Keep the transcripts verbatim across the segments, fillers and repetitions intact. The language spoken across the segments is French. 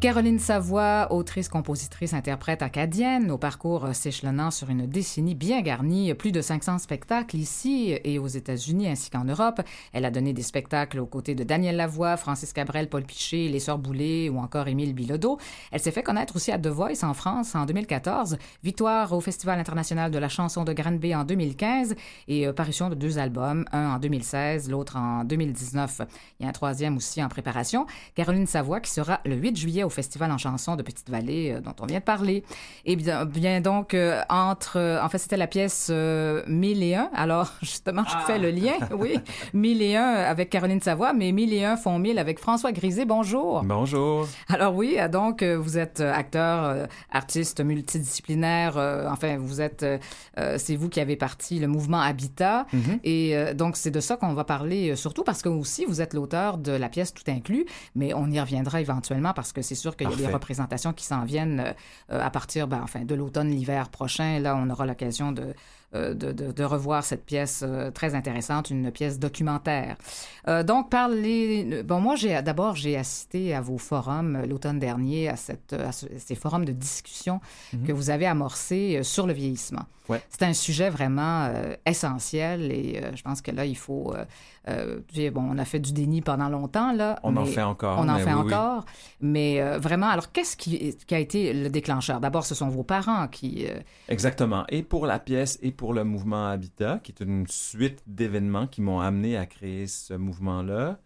Caroline Savoie, autrice, compositrice, interprète acadienne, au parcours s'échelonnant sur une décennie bien garnie, plus de cinq cents spectacles ici et aux États-Unis ainsi qu'en Europe. Elle a donné des spectacles aux côtés de Daniel Lavoie, Francis Cabrel, Paul Piché, les Sœurs Boulay ou encore Émile Bilodeau. Elle s'est fait connaître aussi à The Voice en France en deux mille quatorze, victoire au Festival international de la chanson de Granby en deux mille quinze et euh, parution de deux albums, un en deux mille seize, l'autre en deux mille dix-neuf. Il y a un troisième aussi en préparation. Caroline Savoie qui sera le huit juillet au Festival en chanson de Petite-Vallée euh, dont on vient de parler. Et bien, bien donc, euh, entre... Euh, en fait, c'était la pièce euh, mille et un. Alors, justement, je ah. fais le lien, oui. mille et un avec Caroline Savoie, mais mille et un font mille avec François Grisé. Bonjour. Bonjour. Alors oui, donc, vous êtes acteur, euh, artiste multidisciplinaire. Euh, enfin, vous êtes... Euh, c'est vous qui avez parti le mouvement Habitat. Mm-hmm. Et euh, donc, c'est de ça qu'on va parler, euh, surtout parce que aussi, vous êtes l'auteur de la pièce Tout inclus, mais on y reviendra éventuellement parce que c'est sûr qu'il y a des représentations qui s'en viennent euh, à partir ben, enfin, de l'automne, l'hiver prochain. Là, on aura l'occasion de, euh, de, de, de revoir cette pièce euh, très intéressante, une pièce documentaire. Euh, donc, parler... Bon, moi, j'ai, d'abord, j'ai assisté à vos forums l'automne dernier, à, cette, à ce, ces forums de discussion mm-hmm. que vous avez amorcés sur le vieillissement. Ouais. C'est un sujet vraiment euh, essentiel et euh, je pense que là, il faut... Euh, euh, bon, on a fait du déni pendant longtemps, là. On en fait encore. On en fait oui, encore. Oui. Mais euh, vraiment, alors, qu'est-ce qui, qui a été le déclencheur? D'abord, ce sont vos parents qui... Euh... Exactement. Et pour la pièce et pour le mouvement Habitat, qui est une suite d'événements qui m'ont amené à créer ce mouvement-là.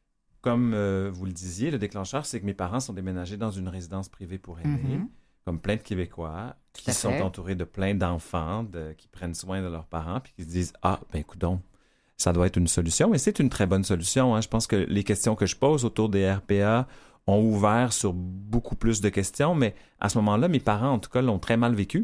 Comme euh, vous le disiez, le déclencheur, c'est que mes parents sont déménagés dans une résidence privée pour aînés. Mm-hmm. Comme plein de Québécois, Tout qui sont entourés de plein d'enfants de, qui prennent soin de leurs parents, puis qui se disent « Ah, ben coudonc, ça doit être une solution. » Et c'est une très bonne solution. Hein. Je pense que les questions que je pose autour des R P A ont ouvert sur beaucoup plus de questions, mais à ce moment-là, mes parents, en tout cas, l'ont très mal vécu.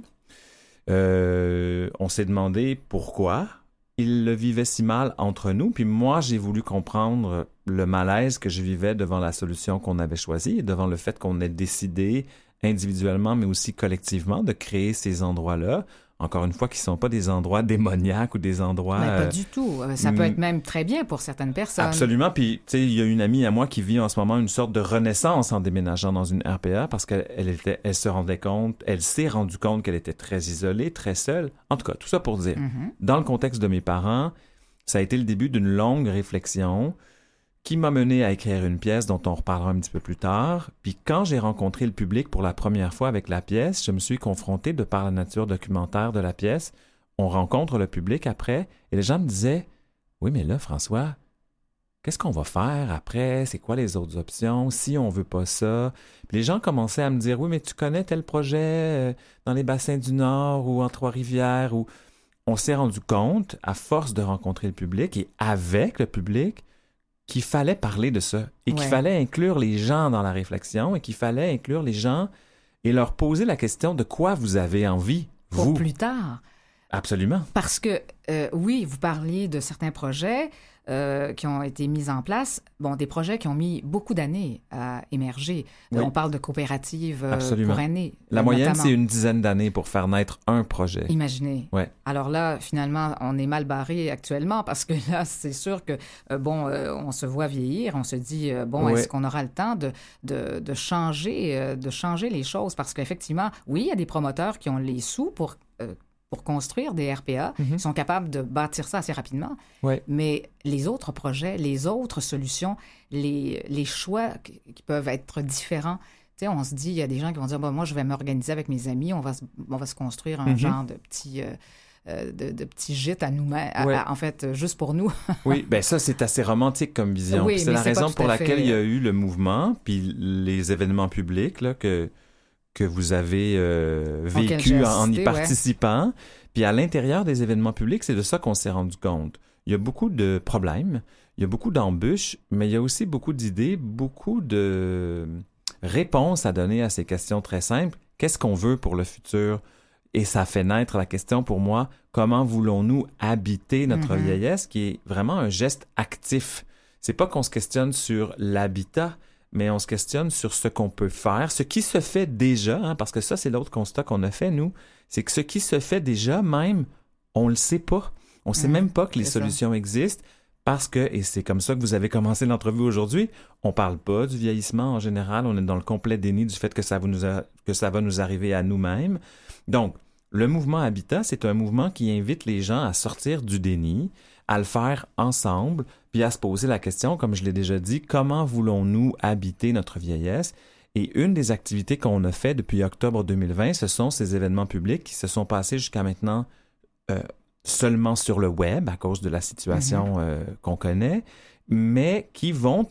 Euh, on s'est demandé pourquoi ils le vivaient si mal entre nous, puis moi, j'ai voulu comprendre le malaise que je vivais devant la solution qu'on avait choisie, devant le fait qu'on ait décidé individuellement, mais aussi collectivement, de créer ces endroits-là. Encore une fois, qui ne sont pas des endroits démoniaques ou des endroits... Mais pas euh, du tout. Ça peut être même très bien pour certaines personnes. Absolument. Puis, tu sais, il y a une amie à moi qui vit en ce moment une sorte de renaissance en déménageant dans une R P A parce qu'elle elle était, elle se rendait compte, elle s'est rendue compte qu'elle était très isolée, très seule. En tout cas, tout ça pour dire, mm-hmm. dans le contexte de mes parents, ça a été le début d'une longue réflexion qui m'a mené à écrire une pièce dont on reparlera un petit peu plus tard. Puis quand j'ai rencontré le public pour la première fois avec la pièce, je me suis confronté, de par la nature documentaire de la pièce, on rencontre le public après, et les gens me disaient « Oui, mais là, François, qu'est-ce qu'on va faire après? C'est quoi les autres options? Si on veut pas ça? » Puis les gens commençaient à me dire « Oui, mais tu connais tel projet euh, dans les bassins du Nord ou en Trois-Rivières? » Ou on s'est rendu compte, à force de rencontrer le public et avec le public, qu'il fallait parler de ça et qu'il ouais. fallait inclure les gens dans la réflexion et qu'il fallait inclure les gens et leur poser la question de quoi vous avez envie, vous. Pour plus tard. Absolument. Parce que, euh, oui, vous parliez de certains projets euh, qui ont été mis en place. Bon, des projets qui ont mis beaucoup d'années à émerger. Oui. On parle de coopératives euh, pour aînés. La moyenne, notamment. C'est une dizaine d'années pour faire naître un projet. Imaginez. Ouais. Alors là, finalement, on est mal barré actuellement parce que là, c'est sûr que, euh, bon, euh, on se voit vieillir, on se dit, euh, bon, ouais. est-ce qu'on aura le temps de, de, de, changer, euh, de changer les choses? Parce qu'effectivement, oui, il y a des promoteurs qui ont les sous pour... Euh, pour construire des R P A, mm-hmm. ils sont capables de bâtir ça assez rapidement. Ouais. Mais les autres projets, les autres solutions, les, les choix qui, qui peuvent être différents, tu sais, on se dit, il y a des gens qui vont dire, bon, moi, je vais m'organiser avec mes amis, on va se, on va se construire un mm-hmm. genre de petit... Euh, euh, de, de petits gîtes à nous-mêmes, ouais. à, à, en fait, juste pour nous. Oui, bien ça, c'est assez romantique comme vision. Oui, c'est la c'est raison pour laquelle fait... il y a eu le mouvement, puis les événements publics, là, que... que vous avez euh, vécu en, en y participant. Ouais. Puis à l'intérieur des événements publics, c'est de ça qu'on s'est rendu compte. Il y a beaucoup de problèmes, il y a beaucoup d'embûches, mais il y a aussi beaucoup d'idées, beaucoup de réponses à donner à ces questions très simples. Qu'est-ce qu'on veut pour le futur? Et ça fait naître la question pour moi, comment voulons-nous habiter notre mm-hmm. vieillesse, qui est vraiment un geste actif. C'est pas qu'on se questionne sur l'habitat, mais on se questionne sur ce qu'on peut faire, ce qui se fait déjà, hein, parce que ça, c'est l'autre constat qu'on a fait, nous, c'est que ce qui se fait déjà, même, on le sait pas. On sait mmh, même pas que les solutions ça. existent, Parce que, et c'est comme ça que vous avez commencé l'entrevue aujourd'hui, on parle pas du vieillissement en général, on est dans le complet déni du fait que ça va nous, a, que ça va nous arriver à nous-mêmes. Donc, le mouvement Habitat, c'est un mouvement qui invite les gens à sortir du déni, à le faire ensemble, puis à se poser la question, comme je l'ai déjà dit, comment voulons-nous habiter notre vieillesse? Et une des activités qu'on a fait depuis octobre deux mille vingt, ce sont ces événements publics qui se sont passés jusqu'à maintenant euh, seulement sur le web à cause de la situation mm-hmm. euh, qu'on connaît, mais qui vont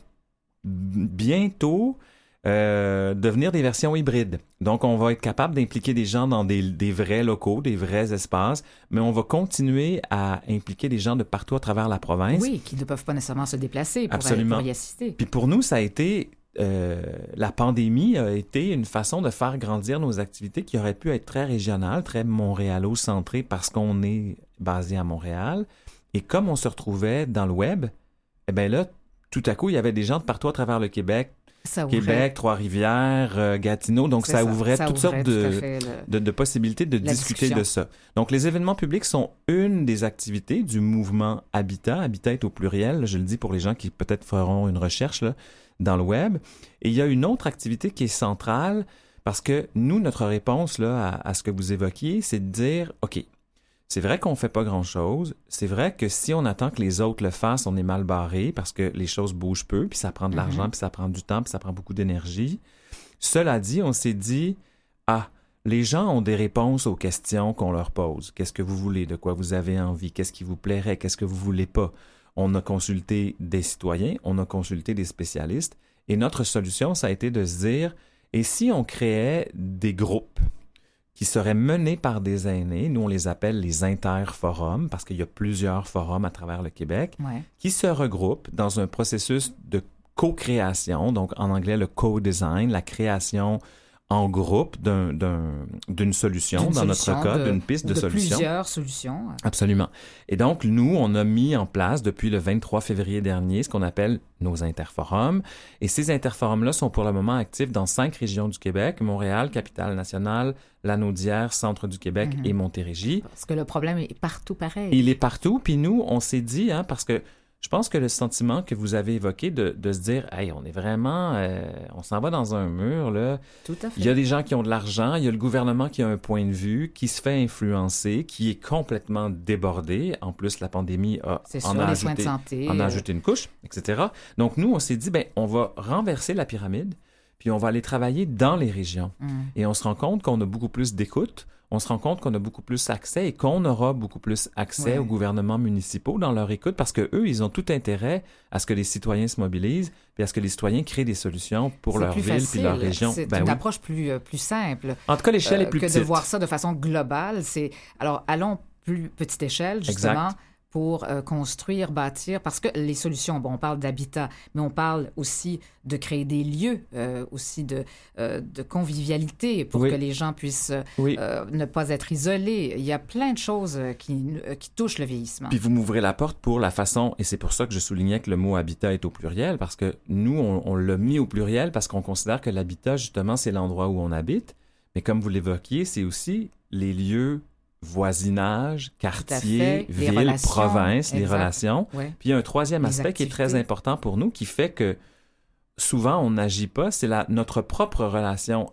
bientôt euh, devenir des versions hybrides. Donc, on va être capable d'impliquer des gens dans des, des vrais locaux, des vrais espaces, mais on va continuer à impliquer des gens de partout à travers la province. Oui, qui ne peuvent pas nécessairement se déplacer pour, Absolument. pour y assister. Puis pour nous, ça a été... Euh, la pandémie a été une façon de faire grandir nos activités qui auraient pu être très régionales, très montréalo-centrées parce qu'on est basé à Montréal. Et comme on se retrouvait dans le web, eh bien là, tout à coup, il y avait des gens de partout à travers le Québec, Québec, Trois-Rivières, euh, Gatineau. Donc, ça, ça ouvrait ça toutes ouvrait sortes de, le... de, de possibilités de discuter discussion. de ça. Donc, les événements publics sont une des activités du mouvement Habitat. Habitat est au pluriel, je le dis pour les gens qui peut-être feront une recherche là, dans le web. Et il y a une autre activité qui est centrale parce que nous, notre réponse là, à, à ce que vous évoquiez, c'est de dire, OK, c'est vrai qu'on ne fait pas grand-chose. C'est vrai que si on attend que les autres le fassent, on est mal barré parce que les choses bougent peu, puis ça prend de mm-hmm. l'argent, puis ça prend du temps, puis ça prend beaucoup d'énergie. Cela dit, on s'est dit, ah, les gens ont des réponses aux questions qu'on leur pose. Qu'est-ce que vous voulez? De quoi vous avez envie? Qu'est-ce qui vous plairait? Qu'est-ce que vous voulez pas? On a consulté des citoyens, on a consulté des spécialistes, et notre solution, ça a été de se dire, et si on créait des groupes qui seraient menés par des aînés, nous on les appelle les interforums, parce qu'il y a plusieurs forums à travers le Québec, ouais. qui se regroupent dans un processus de co-création, donc en anglais le co-design, la création en groupe d'un, d'un, d'une solution, d'une dans solution notre cas, de, d'une piste de, de solution. Plusieurs solutions. Absolument. Et donc, nous, on a mis en place depuis le vingt-trois février dernier ce qu'on appelle nos interforums. Et ces interforums-là sont pour le moment actifs dans cinq régions du Québec, Montréal, Capitale-Nationale, Lanaudière, Centre du Québec mm-hmm. et Montérégie. Parce que le problème est partout pareil. Il est partout. Puis nous, on s'est dit, hein, parce que je pense que le sentiment que vous avez évoqué de, de se dire, hey, on est vraiment, euh, on s'en va dans un mur, là. Tout à fait. Il y a des gens qui ont de l'argent, il y a le gouvernement qui a un point de vue, qui se fait influencer, qui est complètement débordé. En plus, la pandémie a, C'est en, sûr, a les ajouté, soins de santé, en a euh... ajouté une couche, et cetera. Donc, nous, on s'est dit, ben, on va renverser la pyramide, puis on va aller travailler dans les régions. Mm. Et on se rend compte qu'on a beaucoup plus d'écoute, on se rend compte qu'on a beaucoup plus accès et qu'on aura beaucoup plus accès ouais. aux gouvernements municipaux dans leur écoute parce que eux, ils ont tout intérêt à ce que les citoyens se mobilisent et à ce que les citoyens créent des solutions pour c'est leur ville facile. Puis leur région. C'est ben une oui. approche plus, euh, plus simple. En tout cas, l'échelle euh, est plus que petite. Que de voir ça de façon globale. C'est... Alors, allons plus petite échelle, justement. Exact. Pour euh, construire, bâtir, parce que les solutions, bon, on parle d'habitat, mais on parle aussi de créer des lieux, euh, aussi de, euh, de convivialité pour oui. que les gens puissent oui. euh, ne pas être isolés. Il y a plein de choses qui, euh, qui touchent le vieillissement. Puis vous m'ouvrez la porte pour la façon, et c'est pour ça que je soulignais que le mot habitat est au pluriel, parce que nous, on, on l'a mis au pluriel parce qu'on considère que l'habitat, justement, c'est l'endroit où on habite, mais comme vous l'évoquiez, c'est aussi les lieux voisinage, quartier, ville, province, exact. Les relations. Ouais. Puis il y a un troisième les aspect activités. Qui est très important pour nous, qui fait que souvent on n'agit pas, c'est la, notre propre relation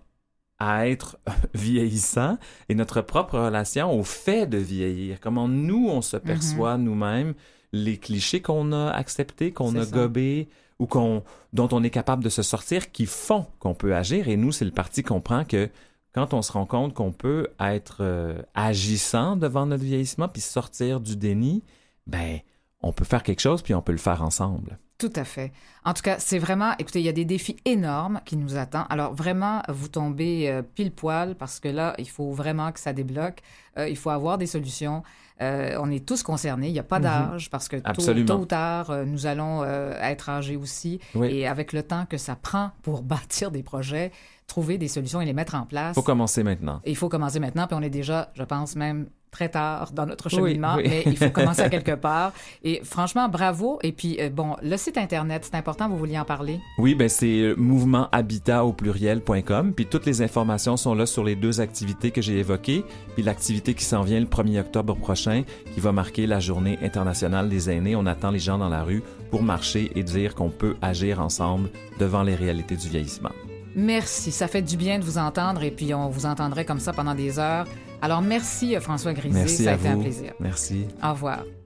à être vieillissant et notre propre relation au fait de vieillir. Comment nous, on se perçoit mm-hmm. nous-mêmes, les clichés qu'on a acceptés, qu'on c'est a ça. Gobés ou qu'on, dont on est capable de se sortir, qui font qu'on peut agir. Et nous, c'est le parti qu'on prend que quand on se rend compte qu'on peut être euh, agissant devant notre vieillissement puis sortir du déni, ben on peut faire quelque chose puis on peut le faire ensemble. Tout à fait. En tout cas, c'est vraiment... Écoutez, il y a des défis énormes qui nous attendent. Alors, vraiment, vous tombez euh, pile poil parce que là, il faut vraiment que ça débloque. Euh, il faut avoir des solutions. Euh, on est tous concernés. Il n'y a pas d'âge mm-hmm. parce que tôt, tôt ou tard, euh, nous allons euh, être âgés aussi. Oui. Et avec le temps que ça prend pour bâtir des projets, trouver des solutions et les mettre en place. Il faut commencer maintenant. Et il faut commencer maintenant. Puis on est déjà, je pense même... très tard dans notre cheminement, oui, oui. mais il faut commencer à quelque part. Et franchement, bravo. Et puis, euh, bon, le site Internet, c'est important, vous vouliez en parler? Oui, ben c'est mouvement habitat au pluriel point com. Puis toutes les informations sont là sur les deux activités que j'ai évoquées. Puis l'activité qui s'en vient le premier octobre prochain, qui va marquer la Journée internationale des aînés. On attend les gens dans la rue pour marcher et dire qu'on peut agir ensemble devant les réalités du vieillissement. Merci, ça fait du bien de vous entendre et puis on vous entendrait comme ça pendant des heures. Alors merci François Grisé, merci ça a à été vous. un plaisir. Merci. Au revoir.